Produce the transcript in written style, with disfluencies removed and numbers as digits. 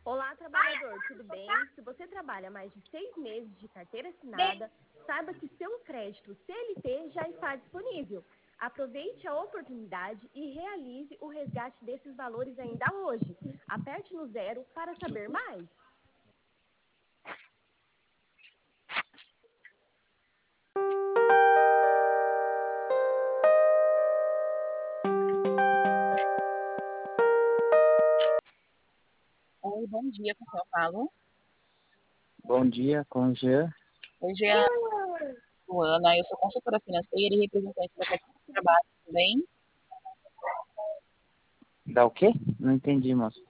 Olá, trabalhador, tudo bem? Se você trabalha mais de 6 meses de carteira assinada, saiba que seu crédito CLT já está disponível. Aproveite a oportunidade e realize o resgate desses valores ainda hoje. Aperte no 0 para saber mais. Oi, bom dia, com quem eu falo? Bom dia, com o Jean. Oi, Jean, Luana, eu sou consultora financeira e representante da Carteira de Trabalho, tudo bem? Dá o quê? Não entendi, moço.